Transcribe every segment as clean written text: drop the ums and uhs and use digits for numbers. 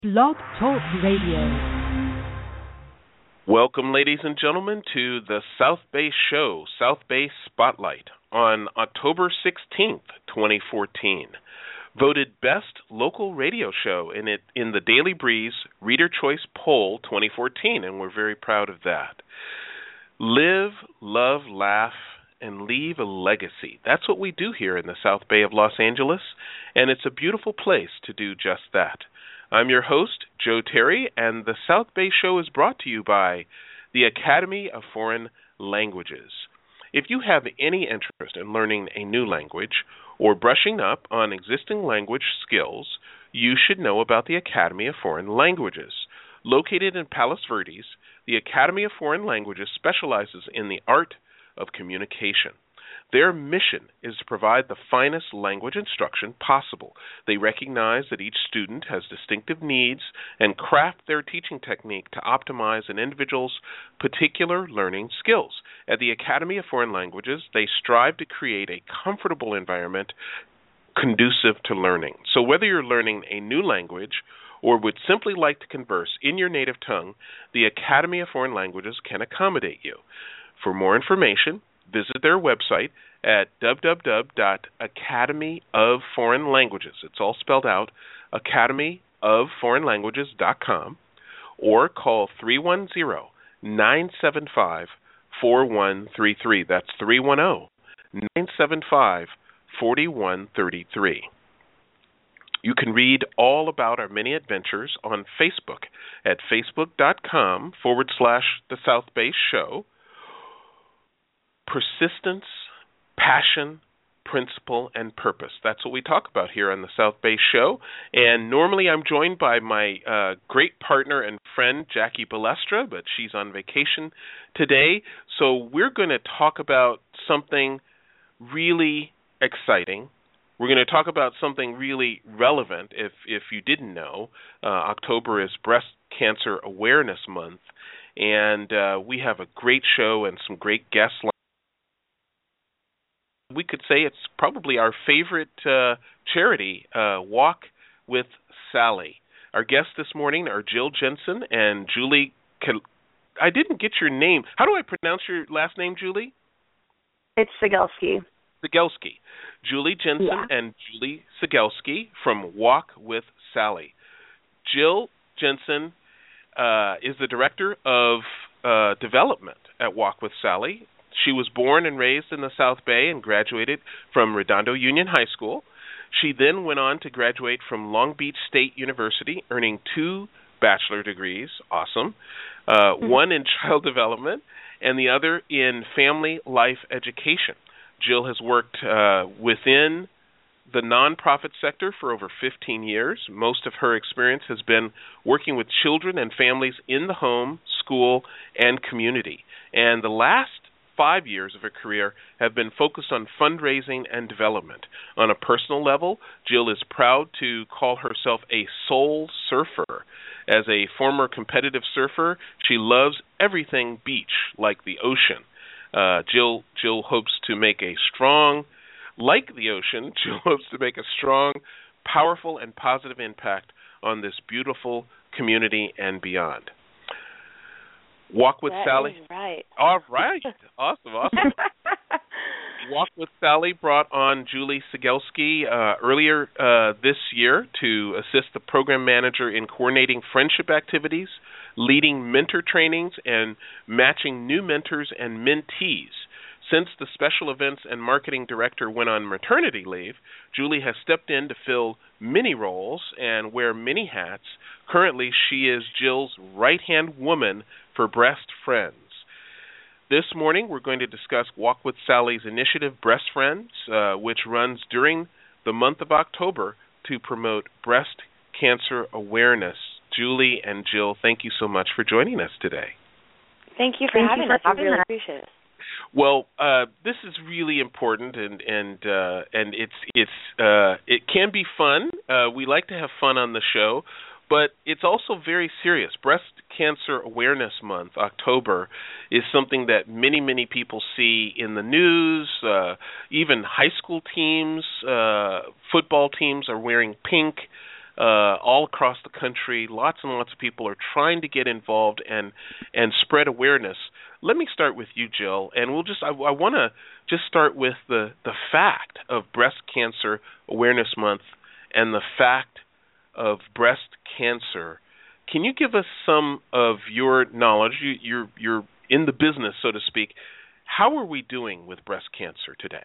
Blog Talk Radio. Welcome, ladies and gentlemen, to the South Bay Show, South Bay Spotlight, on October 16th, 2014. Voted Best Local Radio Show in the Daily Breeze Reader Choice Poll 2014, and we're very proud of that. Live, love, laugh, and leave a legacy. That's what we do here in the South Bay of Los Angeles, and it's a beautiful place to do just that. I'm your host, Joe Terry, and the South Bay Show is brought to you by the Academy of Foreign Languages. If you have any interest in learning a new language or brushing up on existing language skills, you should know about the Academy of Foreign Languages. Located in Palos Verdes, the Academy of Foreign Languages specializes in the art of communication. Their mission is to provide the finest language instruction possible. They recognize that each student has distinctive needs and craft their teaching technique to optimize an individual's particular learning skills. At the Academy of Foreign Languages, they strive to create a comfortable environment conducive to learning. So whether you're learning a new language or would simply like to converse in your native tongue, the Academy of Foreign Languages can accommodate you. For more information, visit their website at www.academyofforeignlanguages. It's all spelled out, academyofforeignlanguages.com, or call 310-975-4133. That's 310-975-4133. You can read all about our many adventures on Facebook at facebook.com/The South Bay Show. Persistence, passion, principle, and purpose. That's what we talk about here on the South Bay Show. And normally I'm joined by my great partner and friend, Jackie Balestra, but she's on vacation today. So we're going to talk about something really exciting. We're going to talk about something really relevant. If you didn't know, October is Breast Cancer Awareness Month, and we have a great show and some great guests. We could say it's probably our favorite charity, Walk with Sally. Our guests this morning are Jill Jensen and Julie. I didn't get your name. How do I pronounce your last name, Julie? It's Sigelski. Sigelski. Julie Jensen and Julie Sigelski from Walk with Sally. Jill Jensen is the Director of Development at Walk with Sally. She was born and raised in the South Bay and graduated from Redondo Union High School. She then went on to graduate from Long Beach State University, earning 2 bachelor degrees, awesome, one in child development and the other in family life education. Jill has worked within the nonprofit sector for over 15 years. Most of her experience has been working with children and families in the home, school, and community. And the last 5 years of her career have been focused on fundraising and development. On a personal level, Jill is proud to call herself a soul surfer. As a former competitive surfer, she loves everything beach, like the ocean. Jill hopes to make a strong, like the ocean, Jill hopes to make a strong, powerful, and positive impact on this beautiful community and beyond. Walk with Sally. Is right. All right. Awesome. Walk with Sally brought on Julie Sigelski earlier this year to assist the program manager in coordinating friendship activities, leading mentor trainings, and matching new mentors and mentees. Since the special events and marketing director went on maternity leave, Julie has stepped in to fill many roles and wear many hats. Currently, she is Jill's right-hand woman for Breast Friends. This morning, we're going to discuss Walk with Sally's initiative, Breast Friends, which runs during the month of October to promote breast cancer awareness. Julie and Jill, thank you so much for joining us today. Thank you for having us. We really appreciate it. Well, this is really important, and it can be fun. We like to have fun on the show, but it's also very serious. Breast Cancer Awareness Month, October, is something that many people see in the news. Even high school teams, football teams are wearing pink. all across the country. Lots and lots of people are trying to get involved and spread awareness. Let me start with you, Jill, and I want to just start with the fact of Breast Cancer Awareness Month and the fact of breast cancer. Can you give us some of your knowledge? You're in the business, so to speak. How are we doing with breast cancer today?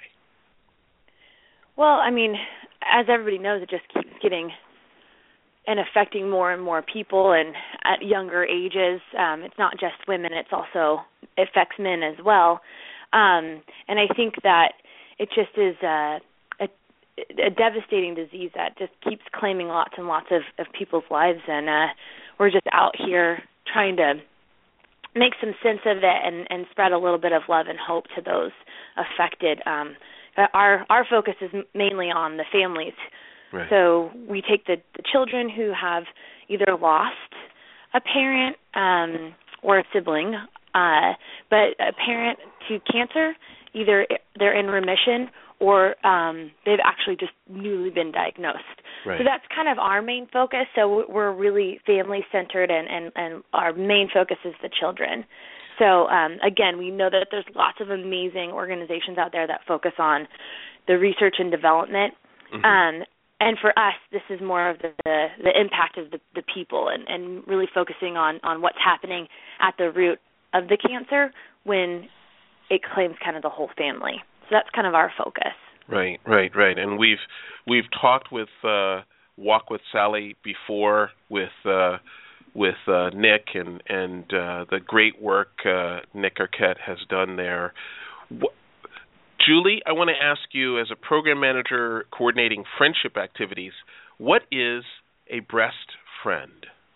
Well, I mean, as everybody knows, it just keeps getting and affecting more and more people, and at younger ages. It's not just women; it's also affects men as well. And I think that it just is a devastating disease that just keeps claiming lots and lots of people's lives, and we're just out here trying to make some sense of it and spread a little bit of love and hope to those affected. Our focus is mainly on the families. Right. So we take the children who have either lost a parent or a sibling, but a parent to cancer, either they're in remission or they've actually just newly been diagnosed. Right. So that's kind of our main focus. So we're really family-centered, and our main focus is the children. So, again, we know that there's lots of amazing organizations out there that focus on the research and development. Mm-hmm. And for us, this is more of the impact of the people and really focusing on what's happening at the root of the cancer when it claims kind of the whole family. So that's kind of our focus. Right. And we've talked with Walk with Sally before with Nick and the great work Nick Arquette has done there. Julie, I want to ask you, as a program manager coordinating friendship activities, what is a breast friend?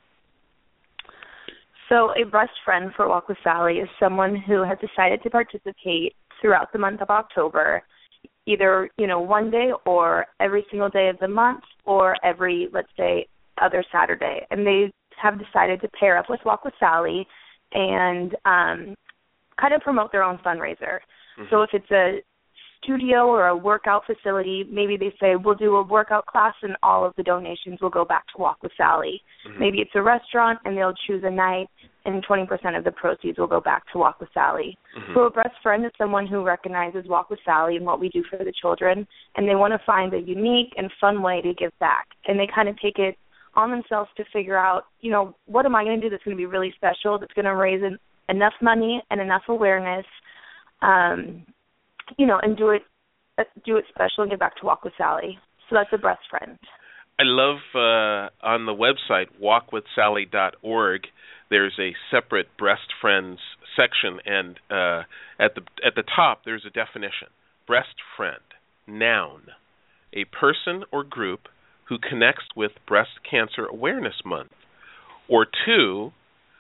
So a breast friend for Walk with Sally is someone who has decided to participate throughout the month of October, either, one day or every single day of the month or every, let's say, other Saturday. And they have decided to pair up with Walk with Sally and kind of promote their own fundraiser. Mm-hmm. So if it's a studio or a workout facility, maybe they say, we'll do a workout class and all of the donations will go back to Walk with Sally. Mm-hmm. Maybe it's a restaurant and they'll choose a night and 20% of the proceeds will go back to Walk with Sally. Mm-hmm. So a breast friend is someone who recognizes Walk with Sally and what we do for the children, and they want to find a unique and fun way to give back. And they kind of take it on themselves to figure out, what am I going to do that's going to be really special, that's going to raise enough money and enough awareness, and do it special and give back to Walk with Sally. So that's a breast friend. I love on the website walkwithsally.org. There's a separate breast friends section, and at the top there's a definition: breast friend, noun, a person or group who connects with Breast Cancer Awareness Month, or two,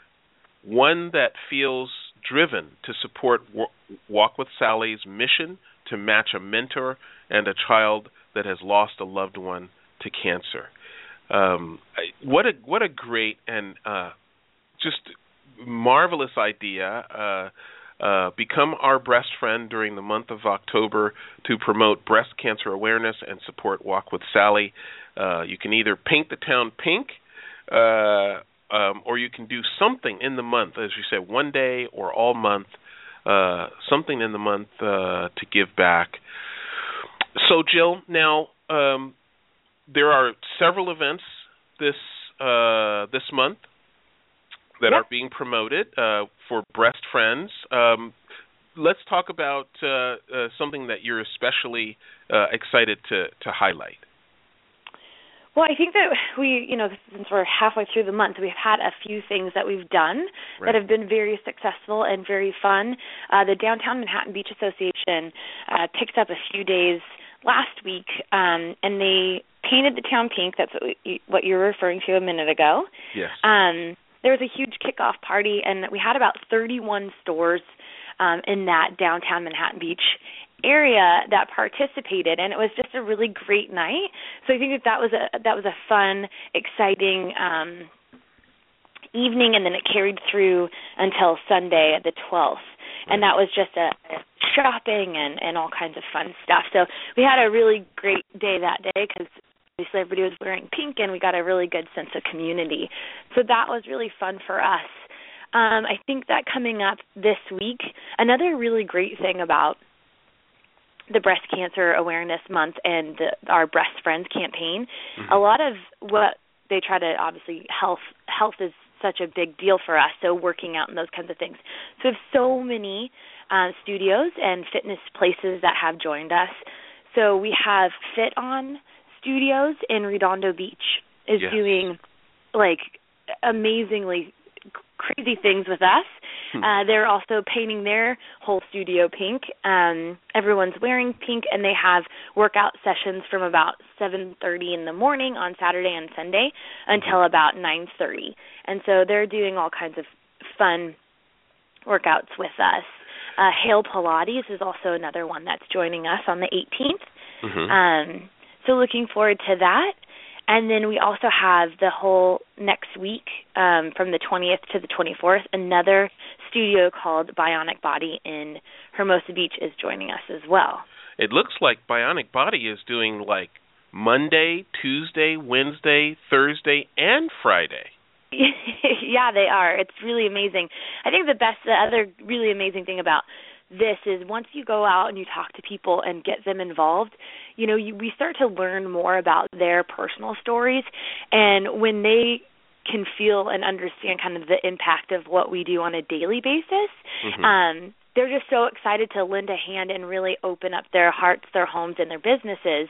one that feels driven to support Walk with Sally's mission to match a mentor and a child that has lost a loved one to cancer. What a great and just marvelous idea. Become our breast friend during the month of October to promote breast cancer awareness and support Walk with Sally. You can either paint the town pink, or you can do something in the month, as you said, one day or all month, something in the month to give back. So, Jill, now there are several events this month that are being promoted for breast friends. Let's talk about something that you're especially excited to highlight. Well, I think that we, since we're halfway through the month, we've had a few things that we've done that have been very successful and very fun. The Downtown Manhattan Beach Association picked up a few days last week, and they painted the town pink. That's what you were referring to a minute ago. Yes. There was a huge kickoff party, and we had about 31 stores in that downtown Manhattan Beach area that participated, and it was just a really great night. So I think that was a fun, exciting evening, and then it carried through until Sunday, the 12th. And that was just a shopping and all kinds of fun stuff. So we had a really great day that day because obviously everybody was wearing pink, and we got a really good sense of community. So that was really fun for us. I think that coming up this week, another really great thing about the Breast Cancer Awareness Month and our Breast Friends campaign, a lot of what they try to, obviously, health is such a big deal for us, so working out and those kinds of things. So we have so many studios and fitness places that have joined us. So we have Fit On Studios in Redondo Beach is doing, like, amazingly crazy things with us. They're also painting their whole studio pink. Everyone's wearing pink, and they have workout sessions from about 7:30 in the morning on Saturday and Sunday until about 9:30. And so they're doing all kinds of fun workouts with us. Hale Pilates is also another one that's joining us on the 18th. So looking forward to that. And then we also have the whole next week, from the 20th to the 24th, another studio called Bionic Body in Hermosa Beach is joining us as well. It looks like Bionic Body is doing like Monday, Tuesday, Wednesday, Thursday, and Friday. Yeah, they are. It's really amazing. I think the other really amazing thing about this is once you go out and you talk to people and get them involved, we start to learn more about their personal stories, and when they can feel and understand kind of the impact of what we do on a daily basis, they're just so excited to lend a hand and really open up their hearts, their homes, and their businesses.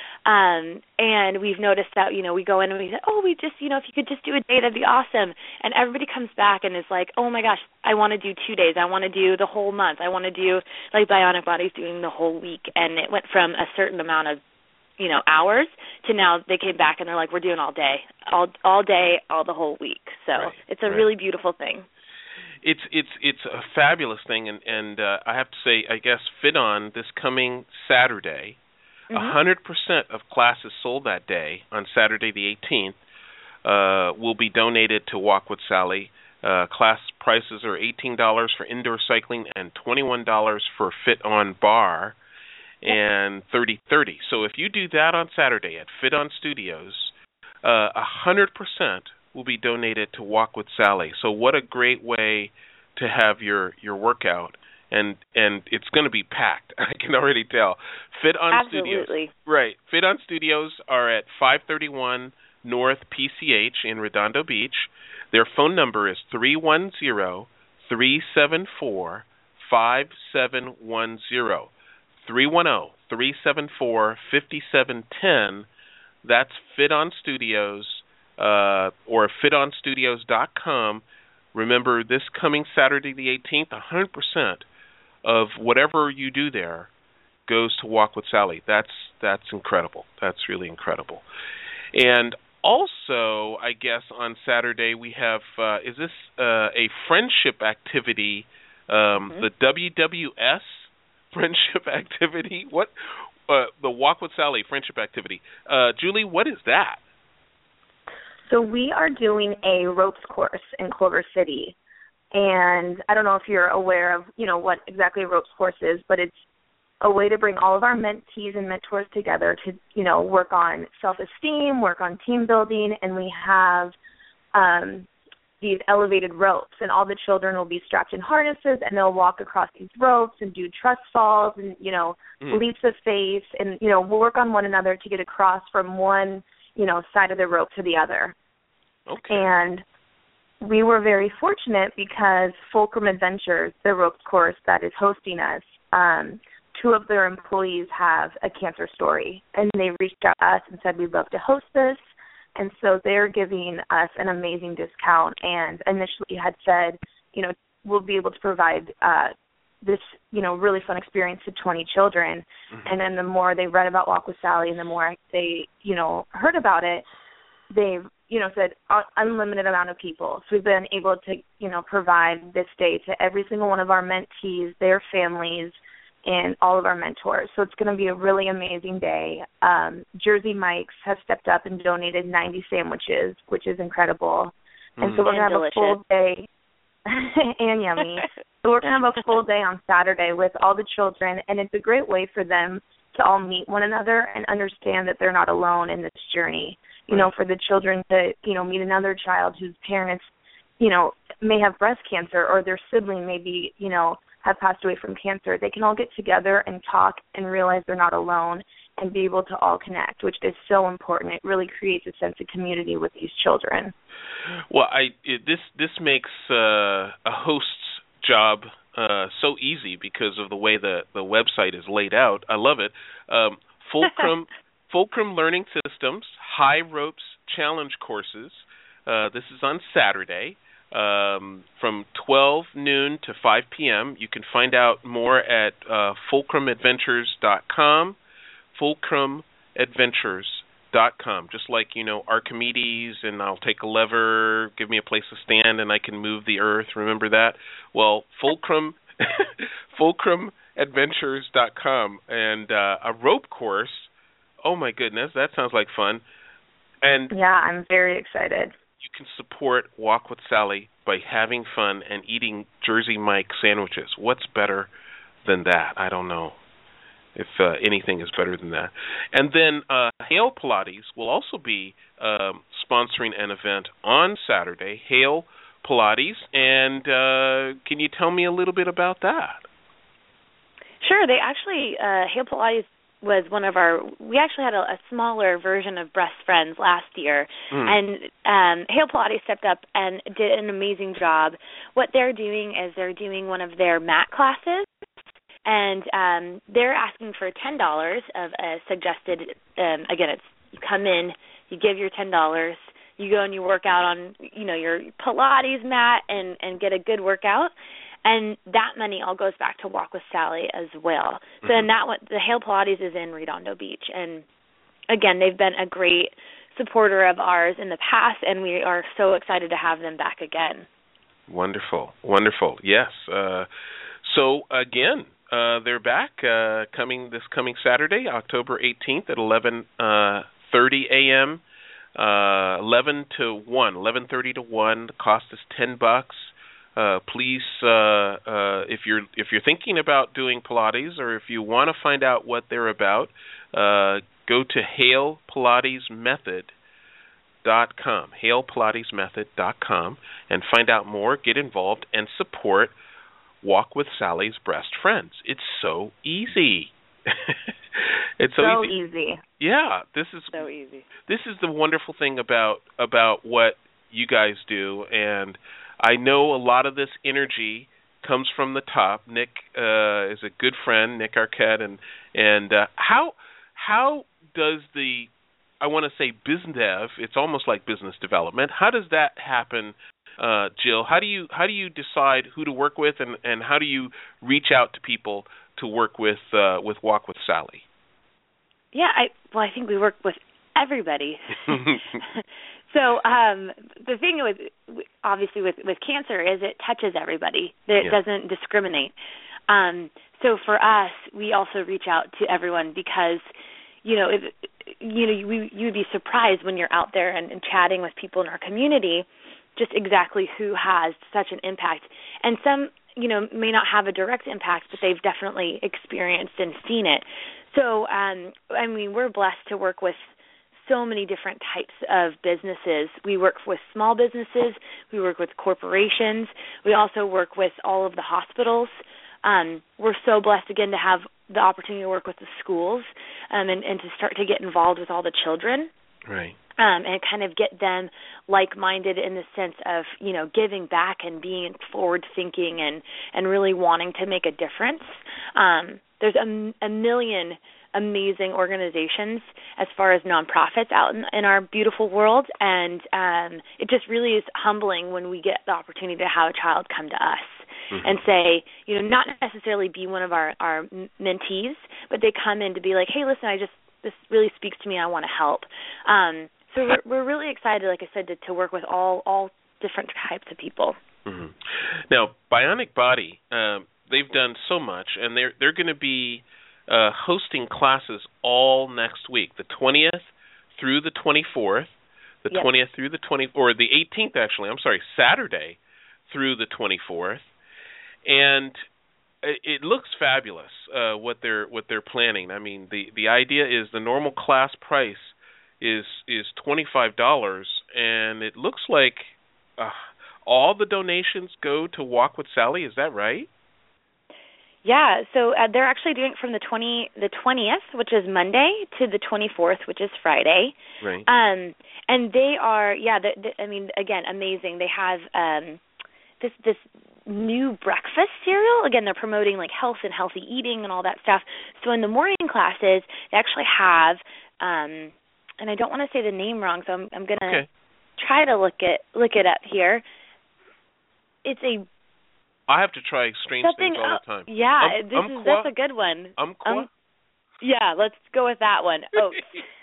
And we've noticed that, we go in and we say, we just, if you could just do a day, that'd be awesome. And everybody comes back and is like, oh my gosh, I want to do 2 days. I want to do the whole month. I want to do, like Bionic Body's doing the whole week. And it went from a certain amount of, hours to now they came back and they're like, we're doing all day, all day, all the whole week. So it's a really beautiful thing. It's a fabulous thing. And I have to say, I guess, Fit On this coming Saturday, 100% of classes sold that day on Saturday the 18th will be donated to Walk with Sally. Class prices are $18 for indoor cycling and $21 for Fit On Bar and $30. So if you do that on Saturday at Fit On Studios, 100% will be donated to Walk with Sally. So what a great way to have your workout. And it's going to be packed. I can already tell. Fit On Studios. Right. Fit On Studios are at 531 North PCH in Redondo Beach. Their phone number is 310-374-5710. 310-374-5710. That's Fit On Studios or fitonstudios.com. Remember, this coming Saturday the 18th, 100% of whatever you do there goes to Walk with Sally. That's incredible. That's really incredible. And also, I guess on Saturday we have, is this a friendship activity, the WWS friendship activity? What, the Walk with Sally friendship activity. Julie, what is that? So we are doing a ropes course in Culver City. And I don't know if you're aware of, what exactly a ropes course is, but it's a way to bring all of our mentees and mentors together to, work on self-esteem, work on team building, and we have these elevated ropes, and all the children will be strapped in harnesses, and they'll walk across these ropes and do trust falls and, leaps of faith, and, we'll work on one another to get across from one, side of the rope to the other. Okay. And we were very fortunate because Fulcrum Adventures, the ropes course that is hosting us, 2 of their employees have a cancer story, and they reached out to us and said, we'd love to host this. And so they're giving us an amazing discount, and initially had said, we'll be able to provide this, really fun experience to 20 children. And then the more they read about Walk with Sally and the more they, heard about it, they've, said unlimited amount of people. So we've been able to, provide this day to every single one of our mentees, their families, and all of our mentors. So it's going to be a really amazing day. Jersey Mike's has stepped up and donated 90 sandwiches, which is incredible. And so we're going to have a full day, and yummy. So we're going to have a full day on Saturday with all the children, and it's a great way for them to all meet one another and understand that they're not alone in this journey. You know, for the children to, you know, meet another child whose parents, you know, may have breast cancer, or their sibling may be, you know, have passed away from cancer. They can all get together and talk and realize they're not alone and be able to all connect, which is so important. It really creates a sense of community with these children. Well, this makes a host's job so easy because of the way the website is laid out. I love it. Fulcrum Learning Systems High Ropes Challenge courses. This is on Saturday from 12 noon to 5 p.m. You can find out more at fulcrumadventures.com, fulcrumadventures.com. Just like, you know, Archimedes and I'll take a lever, give me a place to stand, and I can move the earth. Remember that? Well, fulcrumadventures.com. And a rope course. Oh, my goodness, that sounds like fun. And yeah, I'm very excited. You can support Walk with Sally by having fun and eating Jersey Mike sandwiches. What's better than that? I don't know if anything is better than that. And then Hale Pilates will also be sponsoring an event on Saturday, Hale Pilates. And can you tell me a little bit about that? Sure. They actually, Hale Pilates was one of we actually had a smaller version of Breast Friends last year, and Hale Pilates stepped up and did an amazing job. What they're doing is they're doing one of their mat classes, and they're asking for $10 of a suggested, again, it's you come in, you give your $10, you go and you work out on, you know, your Pilates mat and get a good workout. And that money all goes back to Walk with Sally as well. So then the Hale Pilates is in Redondo Beach. And, again, they've been a great supporter of ours in the past, and we are so excited to have them back again. Wonderful, wonderful. Yes. So, again, they're back this coming Saturday, October 18th at 11:30 a.m., 11 to 1, 11:30 to 1. The cost is $10. Please, if you're thinking about doing Pilates, or if you want to find out what they're about, go to HalePilatesMethod.com, HalePilatesMethod.com, and find out more. Get involved and support Walk with Sally's Breast Friends. It's so easy. It's so easy. Yeah, this is so easy. This is the wonderful thing about what you guys do, and I know a lot of this energy comes from the top. Nick is a good friend, Nick Arquette, and how does I want to say BizDev, it's almost like business development. How does that happen, Jill? How do you decide who to work with, and how do you reach out to people to work with Walk with Sally? Yeah, I think we work with everybody. So the thing obviously with cancer is it touches everybody. It doesn't discriminate. So for us, we also reach out to everyone because, you would be surprised when you're out there and chatting with people in our community, just exactly who has such an impact. And some, may not have a direct impact, but they've definitely experienced and seen it. So, we're blessed to work with so many different types of businesses. We work with small businesses. We work with corporations. We also work with all of the hospitals. We're so blessed, again, to have the opportunity to work with the schools and to start to get involved with all the children. Right. And kind of get them like-minded in the sense of, giving back and being forward-thinking and really wanting to make a difference. There's a million amazing organizations as far as nonprofits out in our beautiful world, and it just really is humbling when we get the opportunity to have a child come to us and say, not necessarily be one of our mentees, but they come in to be like, hey, listen, this really speaks to me, I want to help. So we're really excited, like I said, to work with all different types of people. Mm-hmm. Now, Bionic Body, they've done so much, and they're going to be hosting classes all next week, the 20th through the 24th, the 20th through the 18th, actually, Saturday through the 24th. And it looks fabulous what they're planning. I mean, the idea is the normal class price is $25, and it looks like all the donations go to Walk with Sally. Is that right? Yeah, so they're actually doing it from the 20th, which is Monday, to the 24th, which is Friday. Right. And they are, I mean, again, amazing. They have this new breakfast cereal. Again, they're promoting like health and healthy eating and all that stuff. So in the morning classes, they actually have, and I don't want to say the name wrong, so I'm going to try to look it up here. It's a I have to try strange things all the time. Yeah, that's a good one. Yeah, let's go with that one. Oats.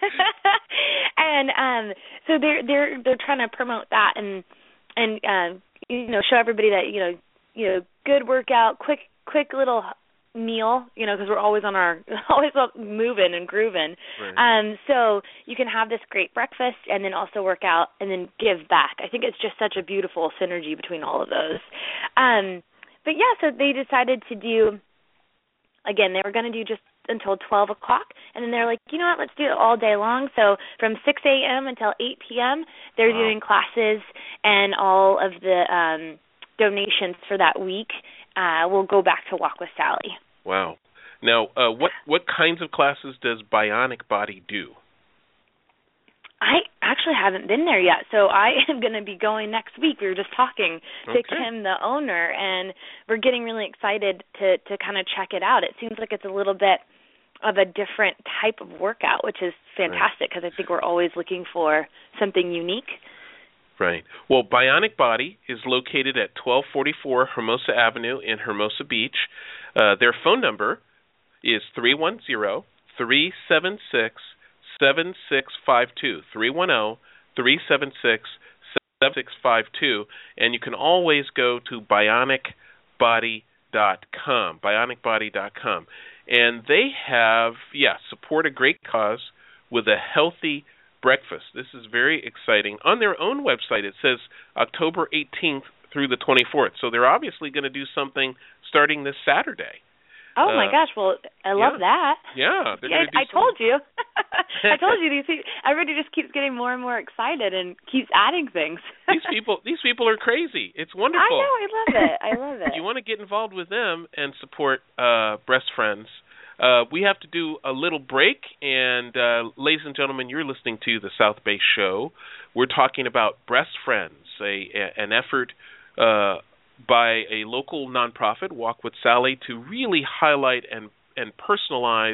And so they're trying to promote that and show everybody that good workout, quick little meal, because we're always moving and grooving. Right. So you can have this great breakfast and then also work out and then give back. I think it's just such a beautiful synergy between all of those. But yeah, so they decided to do, again, they were going to do just until 12 o'clock, and then they're like, you know what, let's do it all day long. So from 6 a.m. until 8 p.m., they're doing classes, and all of the donations for that week will go back to Walk with Sally. Wow. Now, what kinds of classes does Bionic Body do? I actually haven't been there yet, so I am going to be going next week. We were just talking to Kim, the owner, and we're getting really excited to kind of check it out. It seems like it's a little bit of a different type of workout, which is fantastic because I think we're always looking for something unique. Right. Well, Bionic Body is located at 1244 Hermosa Avenue in Hermosa Beach. Their phone number is 310-376-7652, 310-376-7652, and you can always go to bionicbody.com, and they have, support a great cause with a healthy breakfast. This is very exciting. On their own website, it says October 18th through the 24th, so they're obviously going to do something starting this Saturday. Oh my gosh! Well, I love that. Yeah, I told you. I told you. Everybody just keeps getting more and more excited and keeps adding things. These people are crazy. It's wonderful. I know. I love it. You want to get involved with them and support Breast Friends. We have to do a little break, and ladies and gentlemen, you're listening to the South Bay Show. We're talking about Breast Friends, an effort by a local nonprofit, Walk with Sally, to really highlight and personalize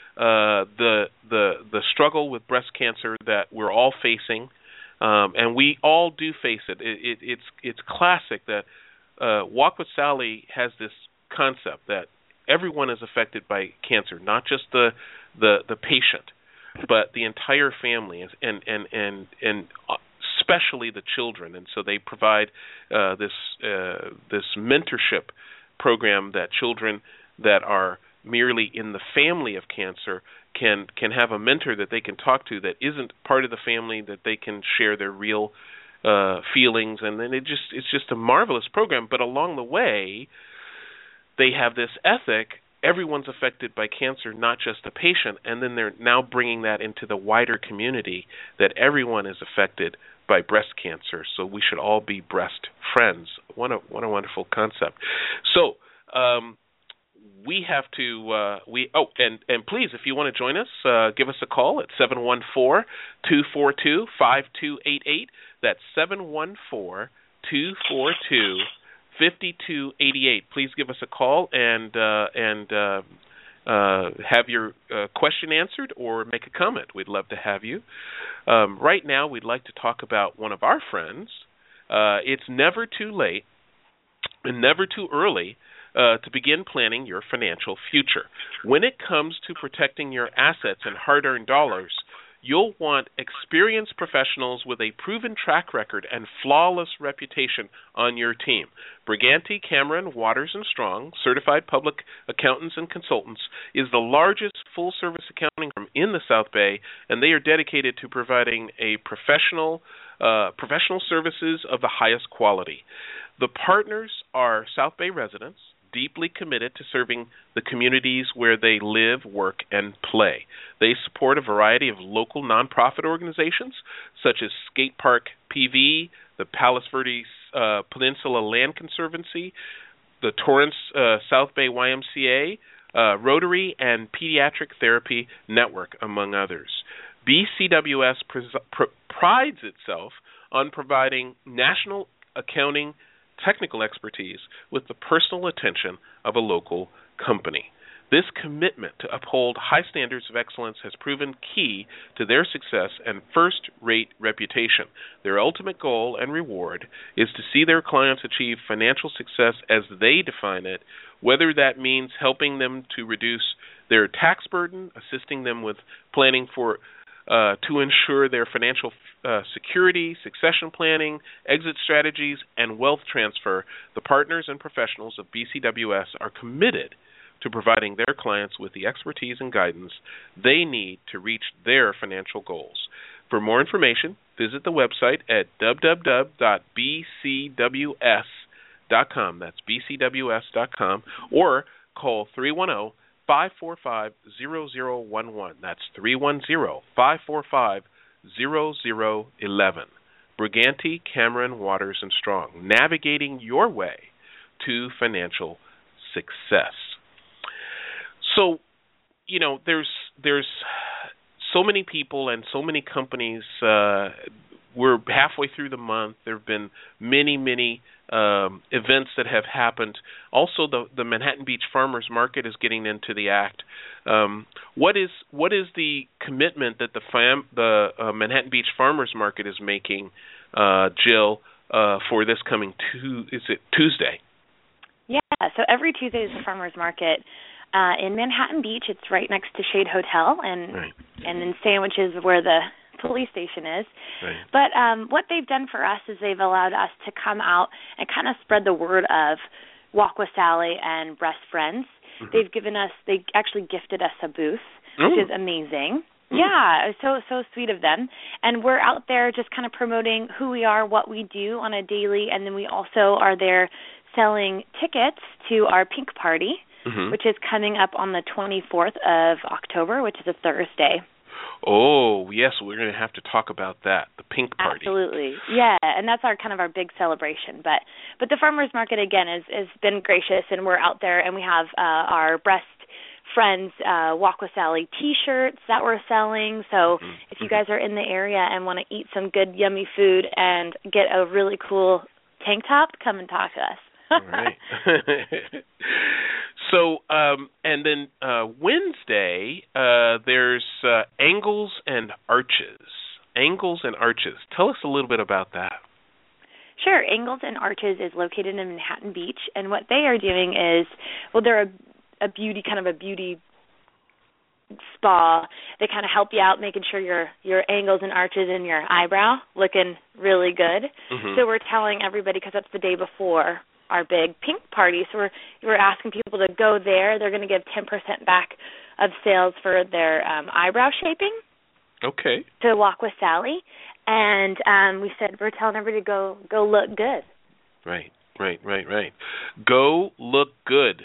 the struggle with breast cancer that we're all facing, and we all do face it. It's classic that Walk with Sally has this concept that everyone is affected by cancer, not just the patient, but the entire family, and especially the children. And so they provide this mentorship program that children that are merely in the family of cancer can have a mentor that they can talk to that isn't part of the family, that they can share their real feelings, and then it's just a marvelous program. But along the way, they have this ethic. Everyone's affected by cancer, not just the patient, and then they're now bringing that into the wider community that everyone is affected by breast cancer, so we should all be breast friends. What a wonderful concept. So we have to and please, if you want to join us, give us a call at 714-242-5288. That's 714-242-5288. Please give us a call and have your question answered or make a comment. We'd love to have you. Right now, we'd like to talk about one of our friends. It's never too late and never too early to begin planning your financial future. When it comes to protecting your assets and hard-earned dollars, you'll want experienced professionals with a proven track record and flawless reputation on your team. Briganti, Cameron, Waters & Strong, certified public accountants and consultants, is the largest full-service accounting firm in the South Bay, and they are dedicated to providing a professional services of the highest quality. The partners are South Bay residents, deeply committed to serving the communities where they live, work, and play. They support a variety of local nonprofit organizations, such as Skate Park PV, the Palos Verdes Peninsula Land Conservancy, the Torrance South Bay YMCA, Rotary, and Pediatric Therapy Network, among others. BCWS prides itself on providing national accounting technical expertise with the personal attention of a local company. This commitment to uphold high standards of excellence has proven key to their success and first-rate reputation. Their ultimate goal and reward is to see their clients achieve financial success as they define it, whether that means helping them to reduce their tax burden, assisting them with planning for to ensure their financial security, succession planning, exit strategies, and wealth transfer. The partners and professionals of BCWS are committed to providing their clients with the expertise and guidance they need to reach their financial goals. For more information, visit the website at www.bcws.com. That's bcws.com, or call 310-545-0011. That's 310-545-0011. Briganti, Cameron, Waters, and Strong, navigating your way to financial success. So, you know, there's so many people and so many companies. We're halfway through the month. There have been many events that have happened. Also, the Manhattan Beach Farmers Market is getting into the act. What is the commitment that the Manhattan Beach Farmers Market is making, Jill, for this coming Tuesday? Yeah, so every Tuesday is the Farmers Market. In Manhattan Beach, it's right next to Shade Hotel, and then Sandwich is where the police station is. Right. But what they've done for us is they've allowed us to come out and kind of spread the word of Walk with Sally and Breast Friends. Mm-hmm. They actually gifted us a booth, which is amazing. Yeah, so sweet of them. And we're out there just kind of promoting who we are, what we do on a daily, and then we also are there selling tickets to our pink party, which is coming up on the 24th of October, which is a Thursday. Oh, yes, we're going to have to talk about that, the pink party. Absolutely. Yeah, and that's our big celebration. But the farmers market, again, has been gracious, and we're out there, and we have our Breast Friends Walk with Sally T-shirts that we're selling. So if you guys are in the area and want to eat some good, yummy food and get a really cool tank top, come and talk to us. All right. So, and then Wednesday, there's Angles and Arches. Angles and Arches. Tell us a little bit about that. Sure. Angles and Arches is located in Manhattan Beach, and what they are doing is, well, they're a beauty spa. They kind of help you out, making sure your angles and arches in your eyebrow looking really good. So we're telling everybody, because that's the day before our big pink party, so we're asking people to go there. They're going to give 10% back of sales for their eyebrow shaping. Okay. To Walk with Sally, and we said we're telling everybody to go look good. Right. Go look good.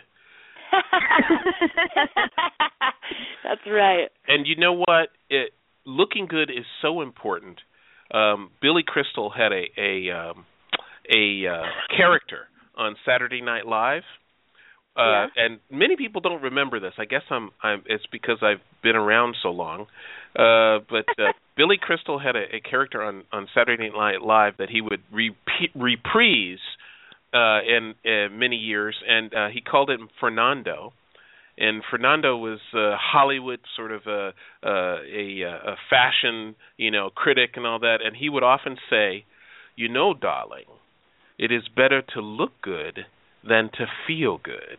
That's right. And you know what? Looking good is so important. Billy Crystal had a character on Saturday Night Live, and many people don't remember this. I guess it's because I've been around so long. But Billy Crystal had a character on Saturday Night Live that he would reprise in many years, and he called it Fernando. And Fernando was Hollywood sort of a fashion, critic and all that. And he would often say, darling, it is better to look good than to feel good.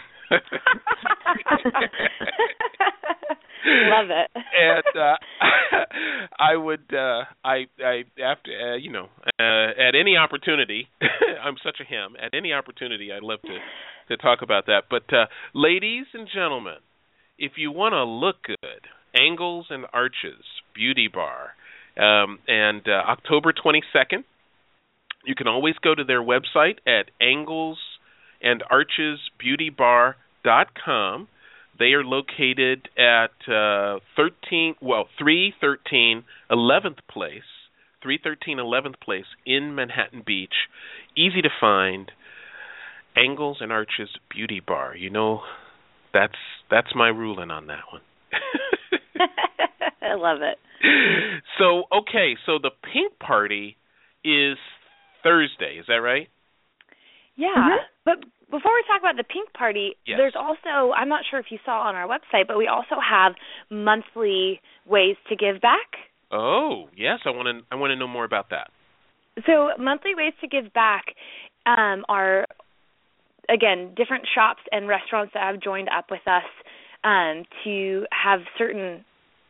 Love it. And I would, after, at any opportunity, I'm such a ham. At any opportunity, I'd love to talk about that. But ladies and gentlemen, if you want to look good, Angles and Arches Beauty Bar, and October 22nd, you can always go to their website at Angles, and archesbeautybar.com. They are located at 313 11th Place, 313 11th Place in Manhattan Beach. Easy to find. Angles and Arches Beauty Bar. You know, that's my ruling on that one. I love it. So the pink party is Thursday. Is that right? Yeah, Mm-hmm. But before we talk about the pink party, yes. There's also, I'm not sure if you saw on our website, but we also have monthly ways to give back. Oh, yes, I want to know more about that. So monthly ways to give back are, again, different shops and restaurants that have joined up with us to have certain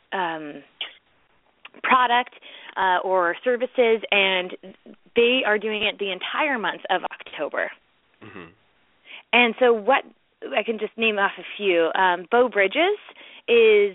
product or services, and they are doing it the entire month of October. Mm-hmm. And so what, I can just name off a few. Beau Bridges he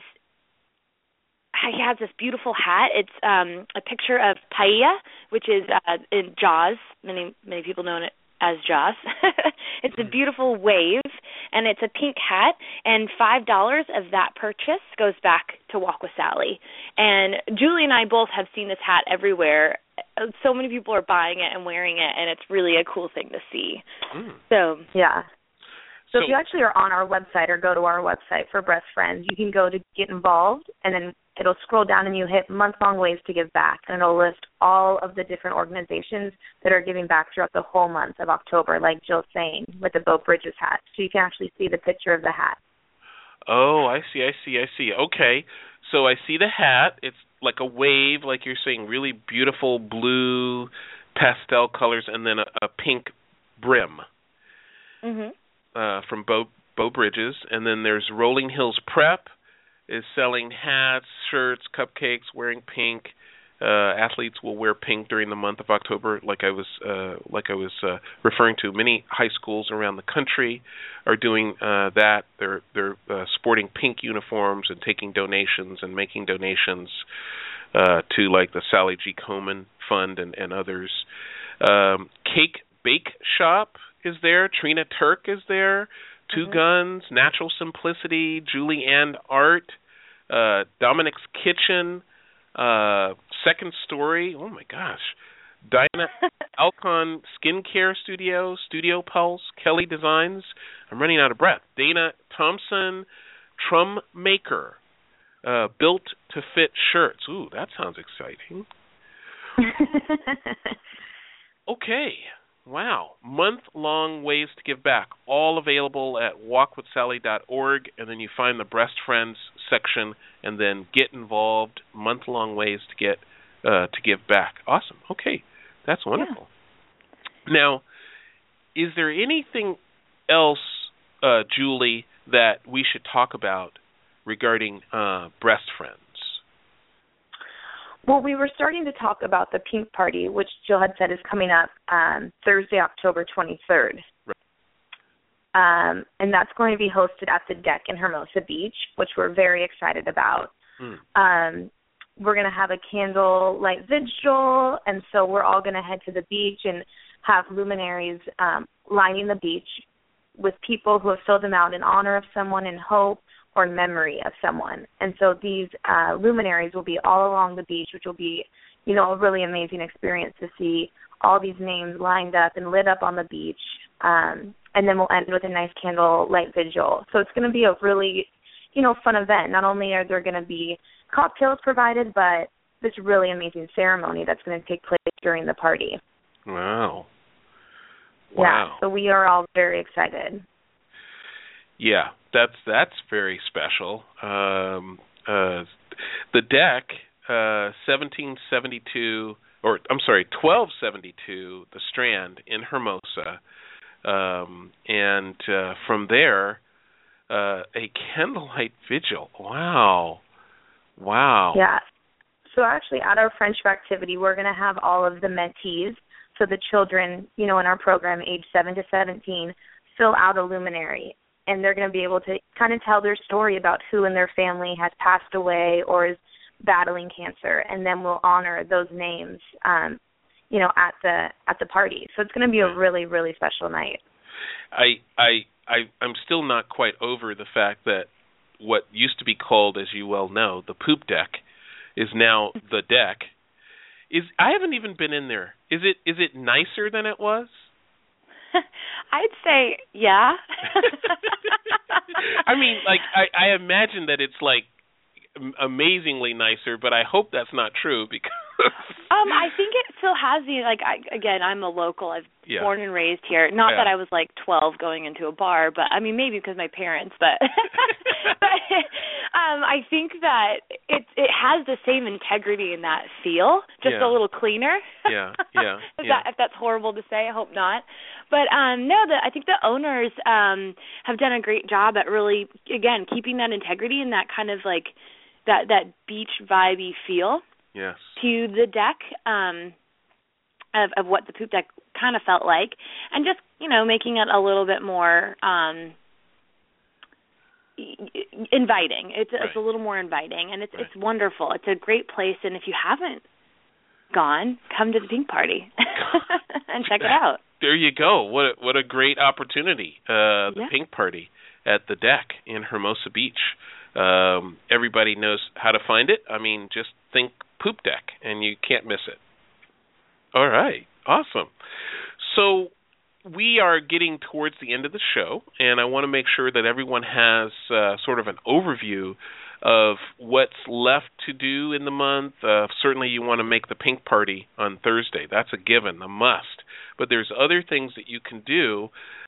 has this beautiful hat. It's a picture of Paella, which is in Jaws. Many people know it as Jaws. It's a beautiful wave, and it's a pink hat, and $5 of that purchase goes back to Walk with Sally. And Julie and I both have seen this hat everywhere. So many people are buying it and wearing it, and it's really a cool thing to see. So yeah. So if you actually are on our website or go to our website for Breast Friends, you can go to get involved, and then it'll scroll down and you hit month-long ways to give back, and it'll list all of the different organizations that are giving back throughout the whole month of October, like Jill's saying, with the Beau Bridges hat. So you can actually see the picture of the hat. Oh, I see. Okay. So I see the hat. It's like a wave, like you're saying, really beautiful blue pastel colors, and then a pink brim. Mm-hmm. From Beau Bridges. And then there's Rolling Hills Prep is selling hats, shirts, cupcakes, wearing pink. Athletes will wear pink during the month of October, like I was referring to. Many high schools around the country are doing that. They're sporting pink uniforms and taking donations and making donations to like the Sally G. Komen Fund and others. Cake Bake Shop is there. Trina Turk is there. Two Guns, Natural Simplicity, Julie and Art, Dominic's Kitchen, Second Story. Oh my gosh, Diana Alcon Skincare Studio, Studio Pulse, Kelly Designs. I'm running out of breath. Dana Thompson, Trum Maker, Built to Fit Shirts. Ooh, that sounds exciting. Okay. Wow. Month-long ways to give back, all available at walkwithsally.org, and then you find the Breast Friends section, and then get involved, month-long ways to give back. Awesome. Okay. That's wonderful. Yeah. Now, is there anything else, Julie, that we should talk about regarding Breast Friends? Well, we were starting to talk about the pink party, which Jill had said is coming up Thursday, October 23rd. Right. And that's going to be hosted at the Deck in Hermosa Beach, which we're very excited about. We're going to have a candlelight vigil, and so we're all going to head to the beach and have luminaries lining the beach with people who have filled them out in honor of someone, in hope, or in memory of someone. And so these luminaries will be all along the beach, which will be, a really amazing experience to see all these names lined up and lit up on the beach. And then we'll end with a nice candlelight vigil. So it's going to be a really, fun event. Not only are there going to be cocktails provided, but this really amazing ceremony that's going to take place during the party. Wow. Yeah, so we are all very excited. Yeah, that's very special. The Deck, 1272, the Strand in Hermosa, and from there, a candlelight vigil. Wow. Yeah. So actually, at our friendship activity, we're going to have all of the mentees, so the children, in our program, age 7 to 17, fill out a luminary. And they're going to be able to kind of tell their story about who in their family has passed away or is battling cancer, and then we'll honor those names, at the party. So it's going to be a really, really special night. I'm still not quite over the fact that what used to be called, as you well know, the poop deck is now the deck. I haven't even been in there. Is it nicer than it was? I'd say yeah. I mean, like I imagine that it's like amazingly nicer, but I hope that's not true because I think it still has the again, I'm a local. I've born and raised here. Not that I was like 12 going into a bar, but I mean maybe because my parents, but I think that it has the same integrity in that feel, just a little cleaner. If that's horrible to say, I hope not. But I think the owners have done a great job at really, again, keeping that integrity and that kind of like that beach vibey feel to the deck of what the poop deck kind of felt like, and just making it a little bit more inviting. It's a little more inviting, and it's wonderful. It's a great place, and if you haven't gone, come to the Pink Party and check it out. There you go. What a great opportunity. The Pink Party at the deck in Hermosa Beach. Everybody knows how to find it. I mean, just think poop deck, and you can't miss it. All right. Awesome. So we are getting towards the end of the show, and I want to make sure that everyone has sort of an overview of what's left to do in the month. Certainly you want to make the Pink Party on Thursday. That's a given, a must. But there's other things that you can do.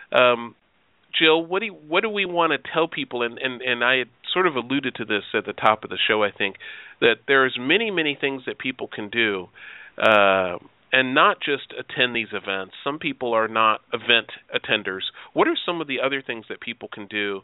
Jill, what do we want to tell people? And I had sort of alluded to this at the top of the show, I think, that there's many, many things that people can do, and not just attend these events. Some people are not event attenders. What are some of the other things that people can do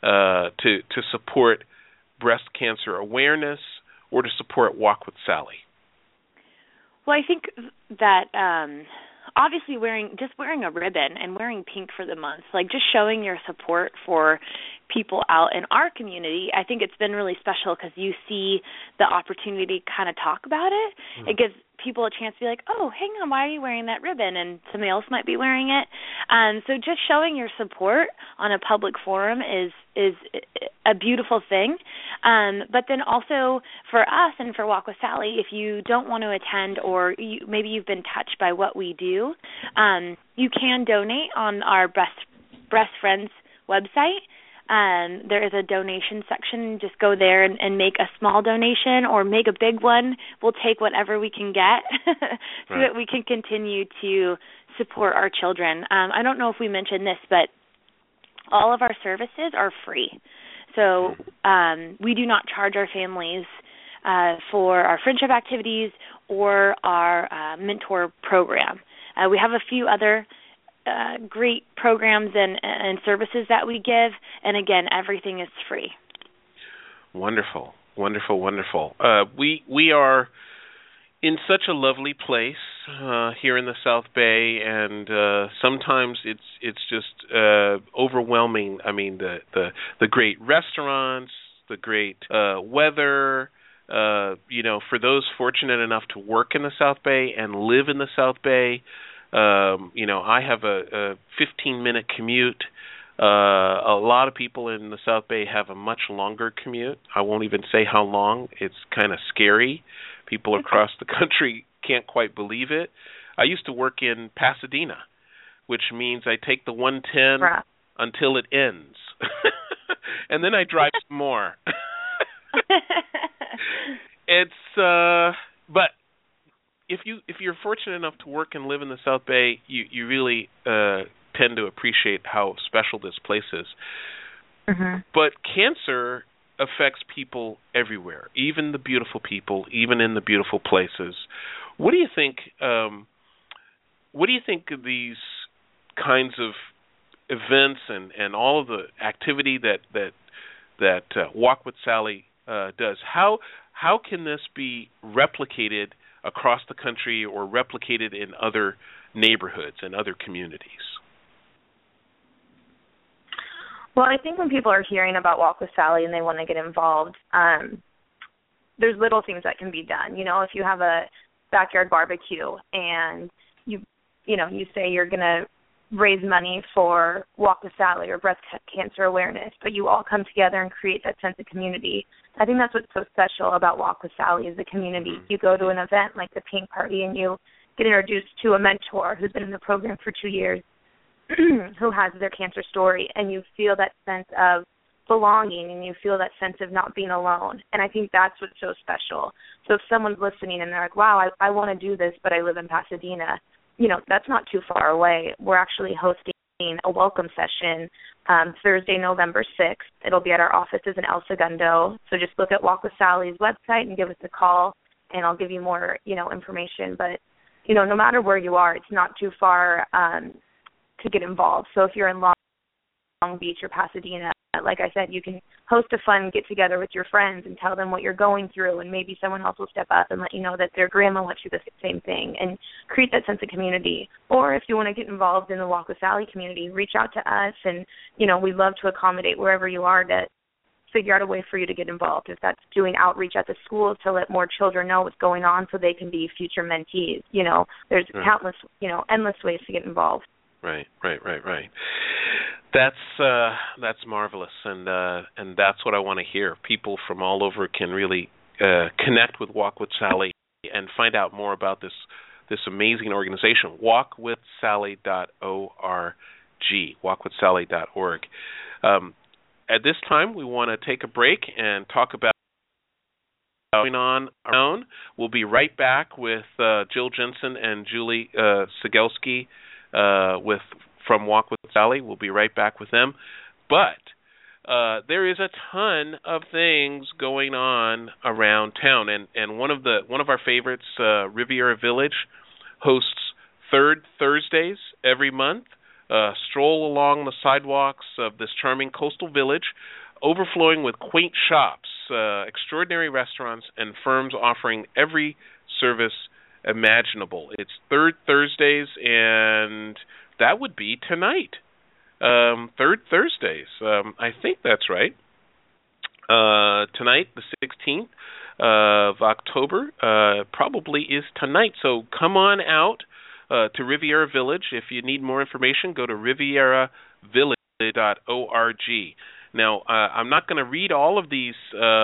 to support breast cancer awareness or to support Walk with Sally? Well, I think that obviously wearing a ribbon and wearing pink for the month, like just showing your support for people out in our community, I think it's been really special because you see the opportunity to kind of talk about it. Mm-hmm. It gives people a chance to be like, oh, hang on, why are you wearing that ribbon? And somebody else might be wearing it. So just showing your support on a public forum is a beautiful thing. But then also for us and for Walk with Sally, if you don't want to attend or maybe you've been touched by what we do, you can donate on our Breast Friends website. There is a donation section. Just go there and make a small donation or make a big one. We'll take whatever we can get so that we can continue to support our children. I don't know if we mentioned this, but all of our services are free. So we do not charge our families for our friendship activities or our mentor program. We have a few other great programs and services that we give, and again, everything is free. Wonderful, wonderful, wonderful. We are in such a lovely place here in the South Bay, and sometimes it's just overwhelming. I mean, the great restaurants, the great weather. For those fortunate enough to work in the South Bay and live in the South Bay. I have a 15-minute commute. A lot of people in the South Bay have a much longer commute. I won't even say how long. It's kind of scary. People across the country can't quite believe it. I used to work in Pasadena, which means I take the 110 until it ends. And then I drive some more. But if you're fortunate enough to work and live in the South Bay, you really tend to appreciate how special this place is. Mm-hmm. But cancer affects people everywhere, even the beautiful people, even in the beautiful places. What do you think? What do you think of these kinds of events and all of the activity that Walk with Sally does? How can this be replicated across the country or replicated in other neighborhoods and other communities? Well, I think when people are hearing about Walk with Sally and they want to get involved, there's little things that can be done. If you have a backyard barbecue and you say you're going to raise money for Walk with Sally or breast cancer awareness, but you all come together and create that sense of community. I think that's what's so special about Walk with Sally is the community. You go to an event like the Pink Party and you get introduced to a mentor who's been in the program for 2 years who has their cancer story, and you feel that sense of belonging and you feel that sense of not being alone. And I think that's what's so special. So if someone's listening and they're like, wow, I want to do this, but I live in Pasadena, that's not too far away. We're actually hosting a welcome session Thursday, November 6th. It'll be at our offices in El Segundo. So just look at Walk with Sally's website and give us a call, and I'll give you more, information. But, no matter where you are, it's not too far to get involved. So if you're in Long Beach or Pasadena, like I said, you can host a fun get-together with your friends and tell them what you're going through, and maybe someone else will step up and let you know that their grandma went through the same thing and create that sense of community. Or if you want to get involved in the Walk with Sally community, reach out to us, and, we'd love to accommodate wherever you are to figure out a way for you to get involved. If that's doing outreach at the schools to let more children know what's going on so they can be future mentees, there's countless, endless ways to get involved. Right. That's marvelous, and that's what I want to hear. People from all over can really connect with Walk with Sally and find out more about this amazing organization. walkwithsally.org. walkwithsally.org. At this time, we want to take a break and talk about what's going on around. We'll be right back with Jill Jensen and Julie Cegelski from Walk with Sally. We'll be right back with them. But there is a ton of things going on around town, and one of our favorites, Riviera Village, hosts third Thursdays every month. Stroll along the sidewalks of this charming coastal village, overflowing with quaint shops, extraordinary restaurants, and firms offering every service imaginable. It's third Thursdays, and that would be tonight. Third Thursdays. I think that's right. Tonight, the 16th of October, probably is tonight. So come on out to Riviera Village. If you need more information, go to rivieravillage.org. Now, I'm not going to read all of these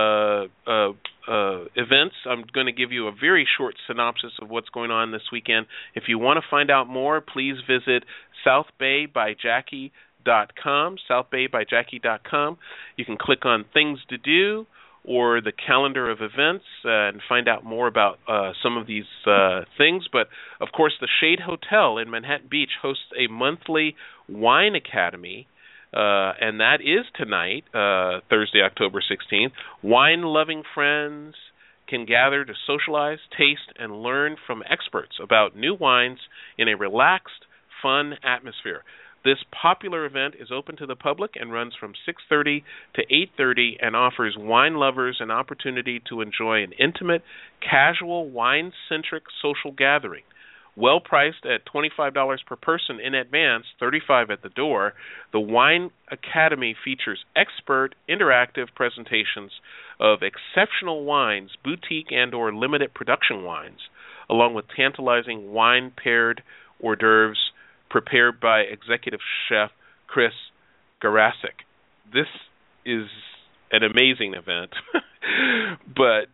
events. I'm going to give you a very short synopsis of what's going on this weekend. If you want to find out more, please visit southbaybyjackie.com, southbaybyjackie.com. You can click on Things to Do or the calendar of events and find out more about some of these things. But, of course, the Shade Hotel in Manhattan Beach hosts a monthly wine academy, and that is tonight, Thursday, October 16th. Wine-loving friends can gather to socialize, taste, and learn from experts about new wines in a relaxed, fun atmosphere. This popular event is open to the public and runs from 6:30 to 8:30 and offers wine lovers an opportunity to enjoy an intimate, casual, wine-centric social gathering. Well priced at $25 per person in advance, $35 at the door, the Wine Academy features expert, interactive presentations of exceptional wines, boutique and or limited production wines, along with tantalizing wine-paired hors d'oeuvres prepared by executive chef Chris Garasik. This is an amazing event, but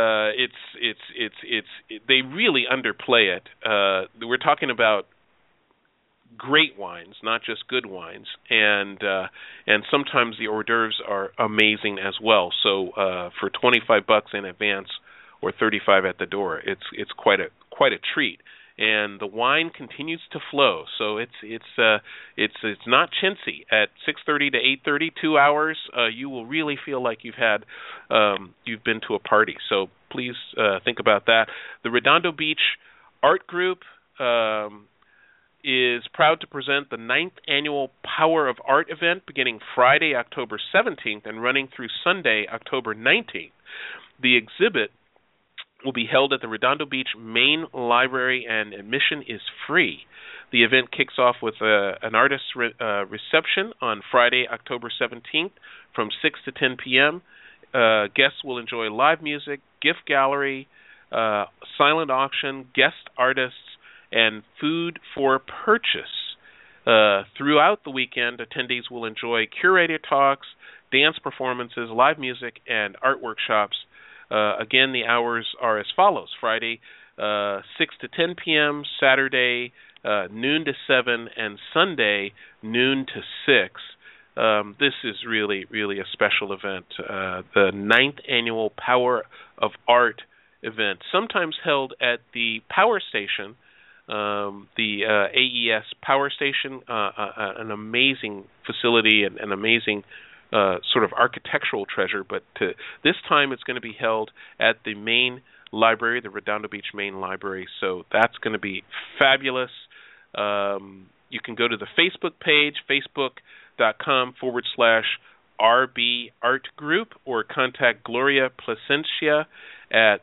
they really underplay it. We're talking about great wines, not just good wines, and sometimes the hors d'oeuvres are amazing as well. So for $25 in advance or $35 at the door, it's quite a treat. And the wine continues to flow, so it's not chintzy. At 6:30 to 8:30, 2 hours, you will really feel like you've been to a party. So please think about that. The Redondo Beach Art Group is proud to present the 9th annual Power of Art event, beginning Friday, October 17th, and running through Sunday, October 19th. The exhibit will be held at the Redondo Beach Main Library, and admission is free. The event kicks off with an artist's reception on Friday, October 17th from 6 to 10 p.m. Guests will enjoy live music, gift gallery, silent auction, guest artists, and food for purchase. Throughout the weekend, attendees will enjoy curated talks, dance performances, live music, and art workshops. Again, the hours are as follows: Friday, 6 to 10 p.m., Saturday, noon to 7, and Sunday, noon to 6. This is really, really a special event. The 9th annual Power of Art event, sometimes held at the Power Station, the AES Power Station, an amazing facility and an amazing sort of architectural treasure. But this time it's going to be held at the main library, the Redondo Beach Main Library. So that's going to be fabulous. You can go to the Facebook page, facebook.com/RB Art Group, or contact Gloria Placencia at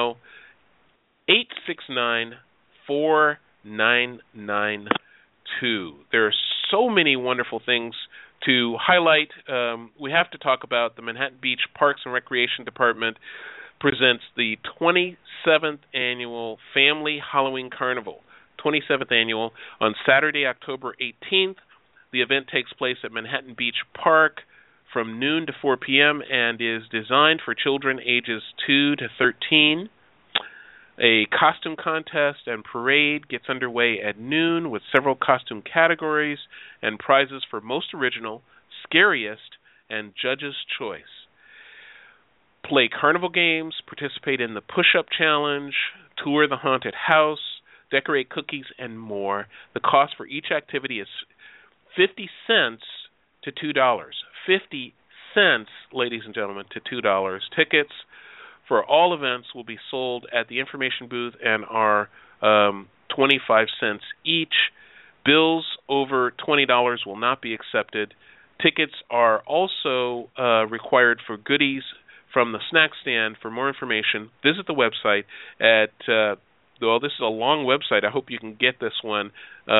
310-869-4992. There are so many wonderful things to highlight. We have to talk about the Manhattan Beach Parks and Recreation Department presents the 27th Annual Family Halloween Carnival. 27th Annual on Saturday, October 18th. The event takes place at Manhattan Beach Park from noon to 4 p.m. and is designed for children ages 2 to 13. A costume contest and parade gets underway at noon with several costume categories and prizes for most original, scariest, and judge's choice. Play carnival games, participate in the push-up challenge, tour the haunted house, decorate cookies, and more. The cost for each activity is 50 cents to $2. 50 cents, ladies and gentlemen, to $2. Tickets for all events will be sold at the information booth and are 25 cents each. Bills over $20 will not be accepted. Tickets are also required for goodies from the snack stand. For more information, visit the website at this is a long website. I hope you can get this one.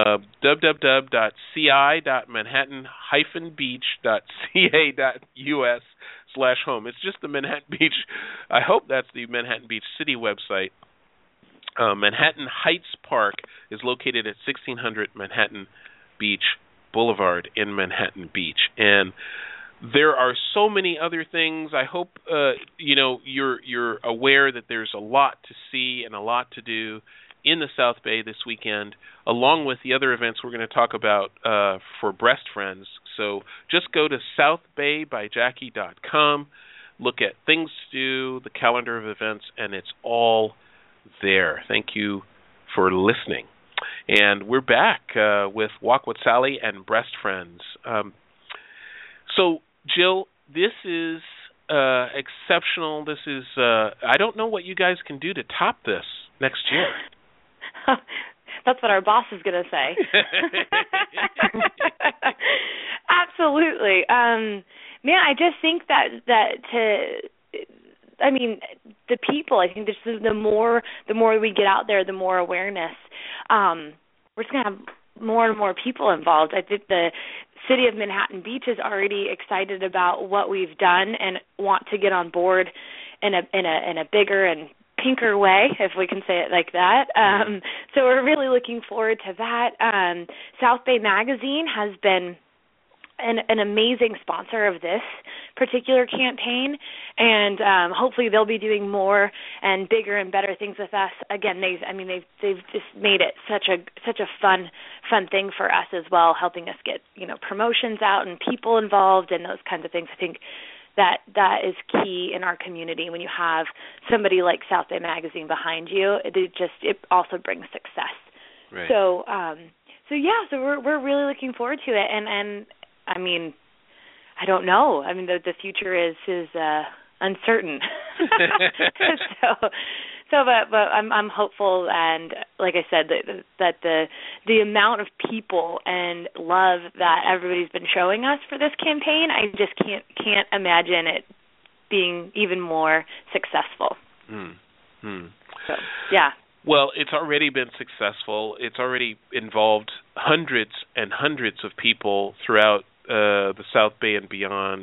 www.ci.manhattan-beach.ca.us/home. It's just the Manhattan Beach. I hope that's the Manhattan Beach City website. Manhattan Heights Park is located at 1600 Manhattan Beach Boulevard in Manhattan Beach. And there are so many other things. I hope you're aware that there's a lot to see and a lot to do in the South Bay this weekend, along with the other events we're going to talk about for Breast Friends. So just go to southbaybyjackie.com, look at things to do, the calendar of events, and it's all there. Thank you for listening. And we're back with Walk with Sally and Breast Friends. So, Jill, this is exceptional. This is, I don't know what you guys can do to top this next year. That's what our boss is going to say. Absolutely. Man, I just think that the people, I think this is the more we get out there, the more awareness. We're just going to have more and more people involved. I think the City of Manhattan Beach is already excited about what we've done and want to get on board in a bigger and pinker way, if we can say it like that. So we're really looking forward to that. South Bay Magazine has been an amazing sponsor of this particular campaign, and hopefully they'll be doing more and bigger and better things with us. Again, they've just made it such a fun thing for us as well, helping us get promotions out and people involved and those kinds of things. I think that is key in our community. When you have somebody like South Bay Magazine behind you, it also brings success. Right. So we're really looking forward to it, and I don't know. The future is uncertain. But I'm hopeful, and like I said, that the amount of people and love that everybody's been showing us for this campaign, I just can't imagine it being even more successful. So, yeah. Well, it's already been successful. It's already involved hundreds and hundreds of people throughout the South Bay and beyond.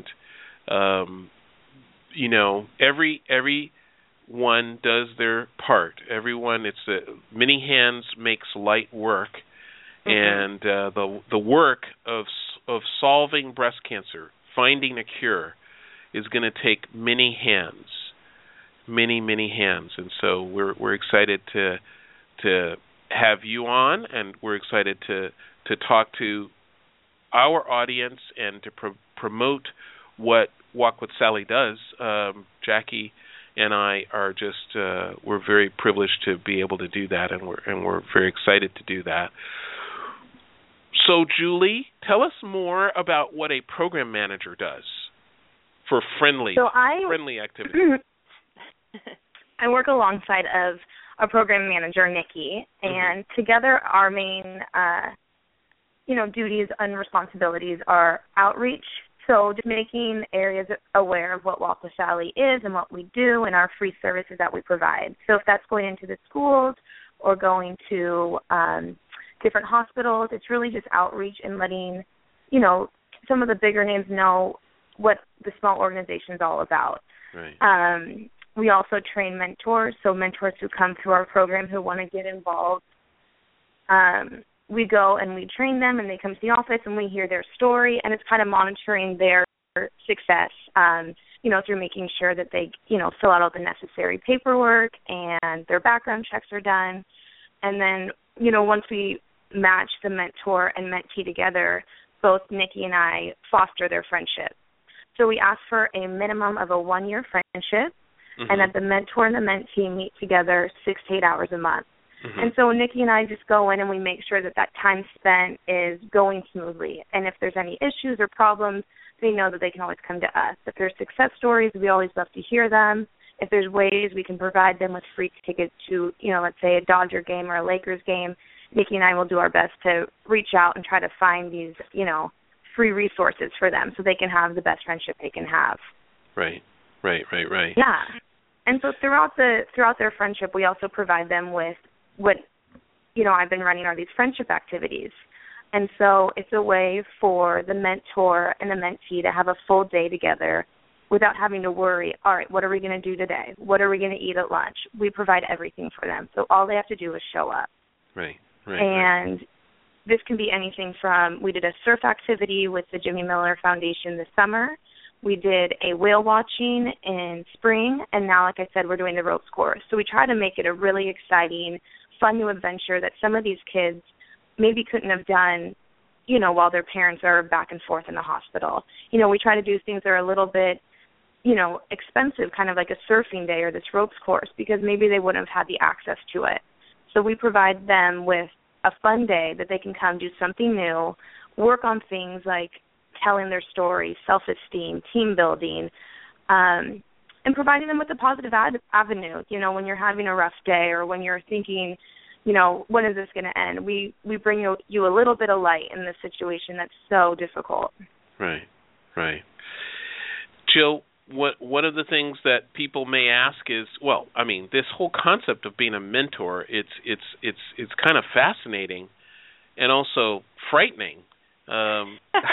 Everyone does their part. Everyone, many hands makes light work, and the work of solving breast cancer, finding a cure, is going to take many hands, many hands, and so we're excited to have you on, and we're excited to talk to our audience and to promote what Walk with Sally does. Jackie and I are just we're very privileged to be able to do that, and we're very excited to do that. So, Julie, tell us more about what a program manager does for friendly activities. I work alongside of our program manager, Nikki, and together our main, duties and responsibilities are outreach. So just making areas aware of what Walk with Sally is and what we do and our free services that we provide. So if that's going into the schools or going to different hospitals, it's really just outreach and letting, some of the bigger names know what the small organization is all about. Right. We also train mentors, so mentors who come through our program who want to get involved. We go and we train them, and they come to the office, and we hear their story, and it's kind of monitoring their success, through making sure that they, fill out all the necessary paperwork and their background checks are done. And then, once we match the mentor and mentee together, both Nikki and I foster their friendship. So we ask for a minimum of a 1-year friendship, and that the mentor and the mentee meet together 6 to 8 hours a month. And so Nikki and I just go in and we make sure that time spent is going smoothly. And if there's any issues or problems, they know that they can always come to us. If there's success stories, we always love to hear them. If there's ways we can provide them with free tickets to, let's say a Dodger game or a Lakers game, Nikki and I will do our best to reach out and try to find these, free resources for them so they can have the best friendship they can have. Right. Yeah. And so throughout their friendship, we also provide them with what, I've been running are these friendship activities. And so it's a way for the mentor and the mentee to have a full day together without having to worry, all right, what are we going to do today? What are we going to eat at lunch? We provide everything for them. So all they have to do is show up. Right. And this can be anything from, we did a surf activity with the Jimmy Miller Foundation this summer. We did a whale watching in spring, and now, like I said, we're doing the ropes course. So we try to make it a really exciting, fun new adventure that some of these kids maybe couldn't have done, while their parents are back and forth in the hospital. We try to do things that are a little bit, expensive, kind of like a surfing day or this ropes course, because maybe they wouldn't have had the access to it. So we provide them with a fun day that they can come do something new, work on things like telling their story, self-esteem, team building, and providing them with a positive avenue. When you're having a rough day or when you're thinking, when is this going to end? We bring you a little bit of light in this situation that's so difficult. Right. Jill, one of the things that people may ask is, this whole concept of being a mentor, it's kind of fascinating and also frightening. Yeah.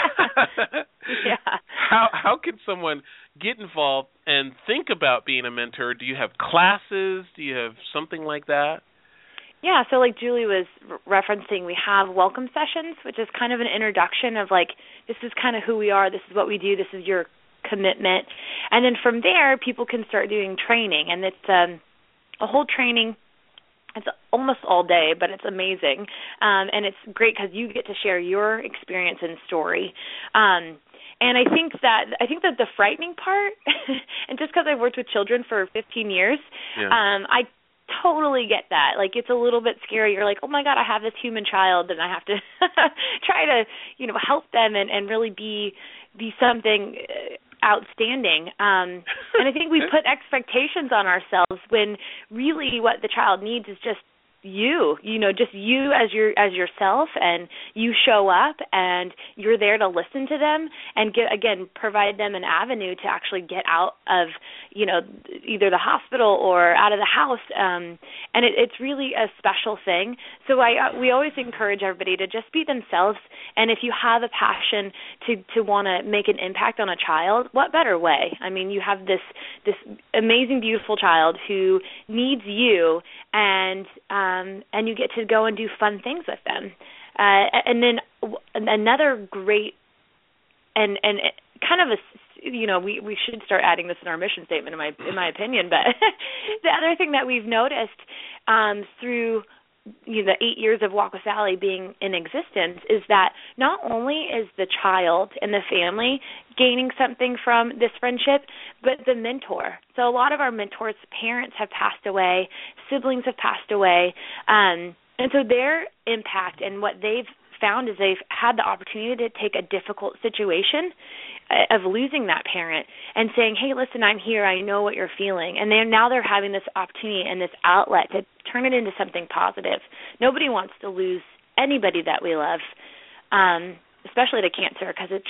How can someone get involved and think about being a mentor? Do you have classes? Do you have something like that? Yeah, so like Julie was referencing, we have welcome sessions, which is kind of an introduction of this is kind of who we are, this is what we do, this is your commitment. And then from there, people can start doing training, and it's a whole training. It's almost all day, but it's amazing. And it's great because you get to share your experience and story. And I think that the frightening part, and just because I've worked with children for 15 years, I totally get that. It's a little bit scary. You're like, oh my God, I have this human child, and I have to try to, help them and really be something outstanding. And I think we put expectations on ourselves when really what the child needs is just just you as yourself, and you show up and you're there to listen to them and provide them an avenue to actually get out of, either the hospital or out of the house. And it's really a special thing. So we always encourage everybody to just be themselves. And if you have a passion to want to make an impact on a child, what better way? I mean, you have this amazing, beautiful child who needs you, and you get to go and do fun things with them. And then another great and kind of we should start adding this in our mission statement in my opinion, but the other thing that we've noticed through the 8 years of Walk with Sally being in existence is that not only is the child and the family gaining something from this friendship, but the mentor. So a lot of our mentors' parents have passed away, siblings have passed away, and so their impact and what they've found is they've had the opportunity to take a difficult situation of losing that parent and saying, hey, listen, I'm here, I know what you're feeling. And now they're having this opportunity and this outlet to turn it into something positive. Nobody wants to lose anybody that we love, especially to cancer, because it's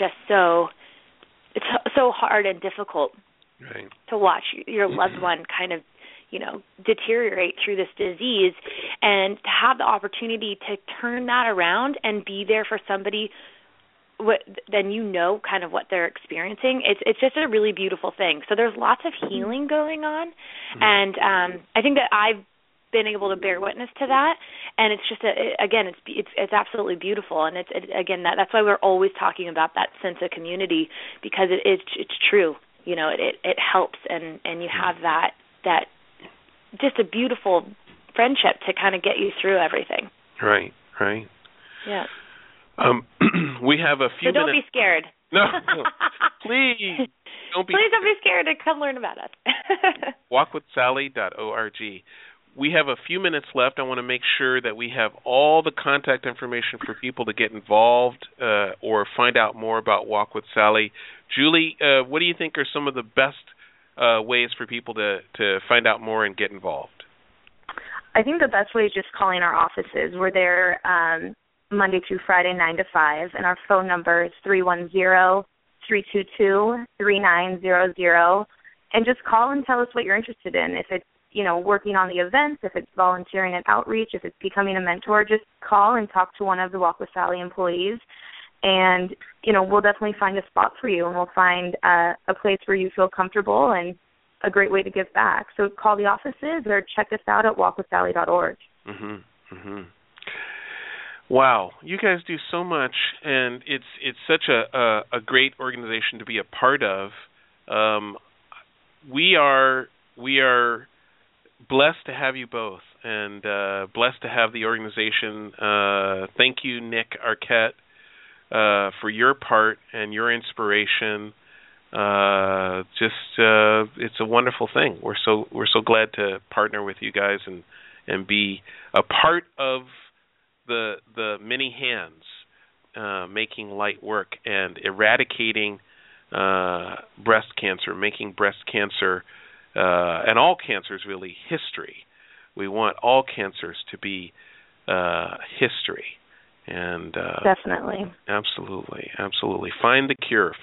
so hard and difficult to watch your loved one kind of deteriorate through this disease, and to have the opportunity to turn that around and be there for somebody then kind of what they're experiencing. It's just a really beautiful thing. So there's lots of healing going on, and I think that I've been able to bear witness to that, and it's just it's absolutely beautiful, and that's why we're always talking about that sense of community, because it's true. It helps, and you have that just a beautiful friendship to kind of get you through everything. Right. Yeah. We have a few minutes. So don't be scared. No, please don't be scared to come learn about us. walkwithsally.org. We have a few minutes left. I want to make sure that we have all the contact information for people to get involved or find out more about Walk with Sally. Julie, what do you think are some of the best ways for people to find out more and get involved? I think the best way is just calling our offices. We're there Monday through Friday, 9 to 5, and our phone number is 310-322-3900. And just call and tell us what you're interested in. If it's, working on the events, if it's volunteering at outreach, if it's becoming a mentor, just call and talk to one of the Walk with Sally employees. And, we'll definitely find a spot for you, and we'll find a place where you feel comfortable and a great way to give back. So call the offices or check us out at walkwithsally.org. Wow, you guys do so much, and it's such a great organization to be a part of. We are blessed to have you both, and blessed to have the organization. Thank you, Nick Arquette, for your part and your inspiration. It's a wonderful thing. We're so glad to partner with you guys and be a part of the many hands making light work and eradicating breast cancer, making breast cancer and all cancers really history. We want all cancers to be history. And definitely. Absolutely. Find the cure.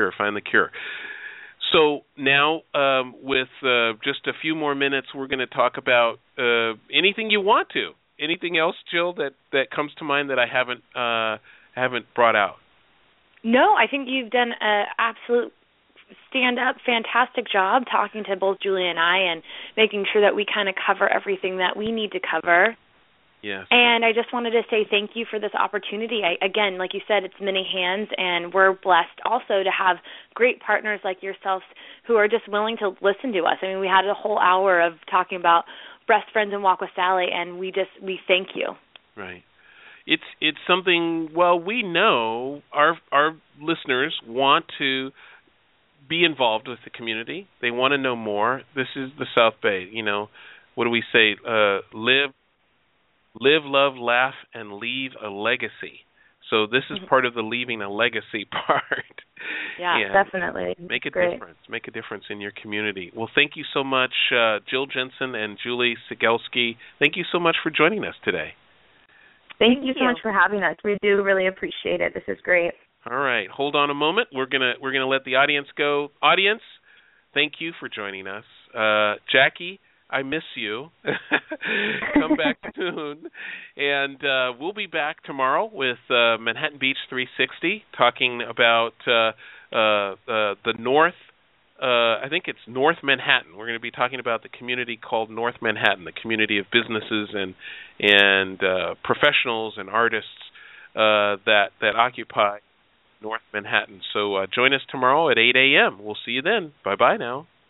So now, with just a few more minutes, we're going to talk about anything you want to. Anything else, Jill, that comes to mind that I haven't brought out? No, I think you've done an absolute stand-up, fantastic job talking to both Julie and I, and making sure that we kind of cover everything that we need to cover. Yes. And I just wanted to say thank you for this opportunity. Again, like you said, it's many hands, and we're blessed also to have great partners like yourselves who are just willing to listen to us. I mean, we had a whole hour of talking about Breast Friends and Walk with Sally, and we thank you. Right. It's something, we know our listeners want to be involved with the community. They want to know more. This is the South Bay. What do we say? Live, love, laugh, and leave a legacy. So this is part of the leaving a legacy part. Yeah, definitely. Make a difference. Make a difference in your community. Well, thank you so much, Jill Jensen and Julie Cegelski. Thank you so much for joining us today. Thank you so much for having us. We do really appreciate it. This is great. All right, hold on a moment. We're gonna let the audience go. Audience, thank you for joining us. Jackie, I miss you. Come back soon. And we'll be back tomorrow with Manhattan Beach 360, talking about the North, I think it's North Manhattan. We're going to be talking about the community called North Manhattan, the community of businesses and professionals and artists that occupy North Manhattan. So join us tomorrow at 8 a.m. We'll see you then. Bye-bye now.